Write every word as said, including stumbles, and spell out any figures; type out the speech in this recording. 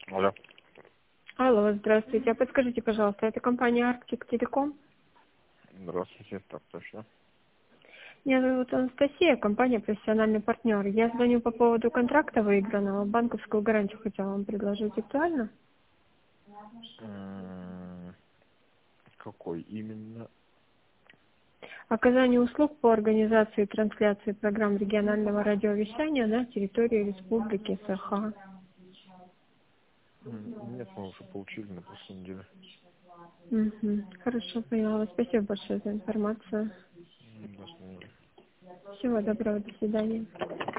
Алло. Алло, здравствуйте. А подскажите, пожалуйста, это компания Arctic Telecom? Здравствуйте, так точно. Меня зовут Анастасия, компания «Профессиональный партнер». Я звоню по поводу контракта выигранного. Банковскую гарантию хотела вам предложить. Актуально? М, Какой именно? Оказание услуг по организации и трансляции программ регионального радиовещания на территории Республики Саха. М, Нет, мы уже получили на прошлой неделе. Угу. Хорошо, поняла. Спасибо большое за информацию. М, До свидания. Всего доброго, до свидания.